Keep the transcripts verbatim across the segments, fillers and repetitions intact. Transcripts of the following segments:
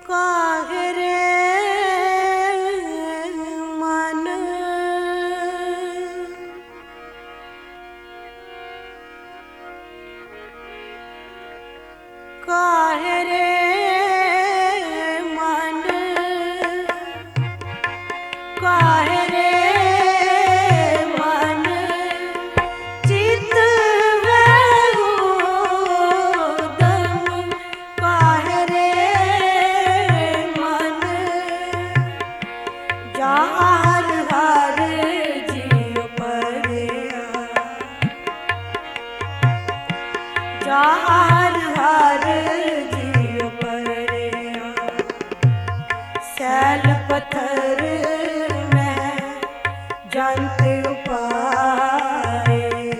ਕਾਹੇ ਰੇ ਮਨ ਕਾਹੇ ਰੇ ਮਨ ਕਾਹੇ ਰੇ ਮਨ ਚਿਤ ਵਹਿ ਦਮ ਕਾਹੇ ਰੇ ਮਨ ਜਾ ਹਰ ਹਰ ਜੀਉ ਪਰਿਆ ਜਾ ਹਰ ਹਰ ਜੀਉ ਪਰਿਆ ਸੈਲ ਪੱਥਰ ਮੈਂ ਜੰਤ ਉਪਾਏ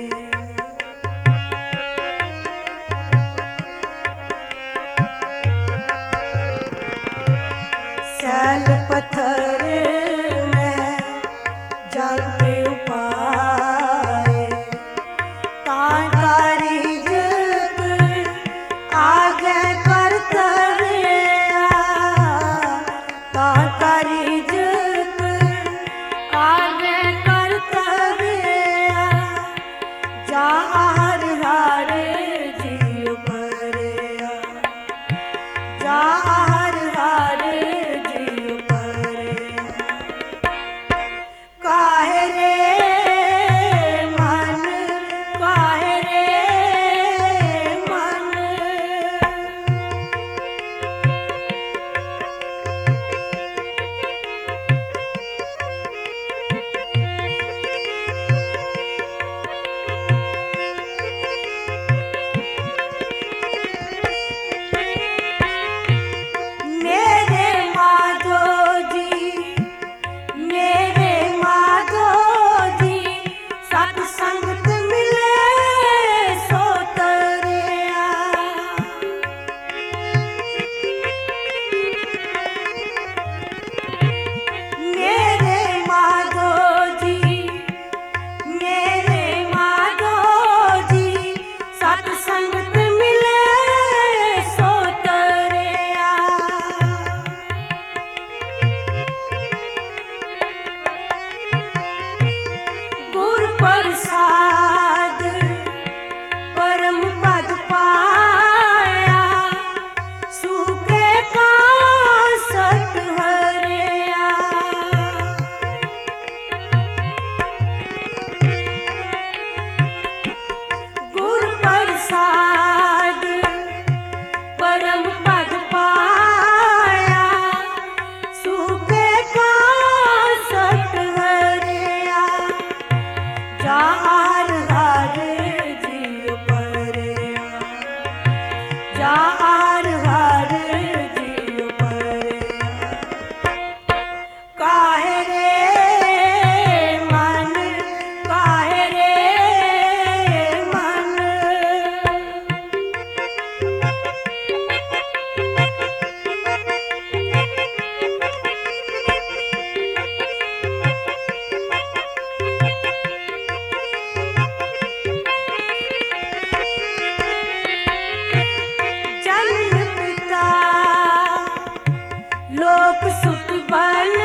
ਸੈਲ ਪੱਥਰ ਮੈਂ ਜੰਤ ਉਪਾਏ ਤਾਂ ਕਰੀ ਜਗ ਆਗੇ ਕਰ ਤਰਿਆ ਤਾਂ ਕਰੀ ਜਗ ਆਗੇ ਕਰ ਤਰਿਆ ਜਾ ਹਰ ਹਰ ਜੀਉ ਪਰਿਆ ਜਾ ਹਰ ਹਰ ਜੀਉ ਪਰਿਆ ਕਾਹੇ ਰੇ ਮਨ ਕਾਹੇ ਰੇ ਮਨ ਮੇਰੇ ਮਾਧੋ ਜੀ ਮੇਰੇ ਮਾਧੋ ਜੀ ਸਤ ਸੰਗਤ ਮਿਲੇ ਸੋ ਤਰਿਆ ਮੇਰੇ ਮਾਧੋ ਜੀ ਮੇਰੇ ਮਾਧੋ ਜੀ ਸਤ ਸੰਗਤ ਮਿਲੇ ਸੋ ਤਰਿਆ ਗੁਰ ਪ੍ਰਸਾਦ ਪਰਮ ਪਦ ਪਾਇਆ ਸੁਕੇ ਕਾ ਸਤ ਹਰਿਆ ਗੁਰ ਪ੍ਰਸਾਦ ਪਰਮ ਪਦ ਪਾਇਆ ਸੁਕੇ ਕਾ ਸਤ ਹਰਿਆ ਜਾ ਹਰ ਹਰ ਜੀਉ ਪਰਿਆ ਜਾ ਹਰ ਹਰ ਜੀਉ ਪਰਿਆ ਕਾਹੇ ਰੇ ਮਨ ਕਾਹੇ ਰੇ ਮਨ ਜਨਮ ਪਿਤਾ ਲੋਕ ਸੁਖ ਬਨ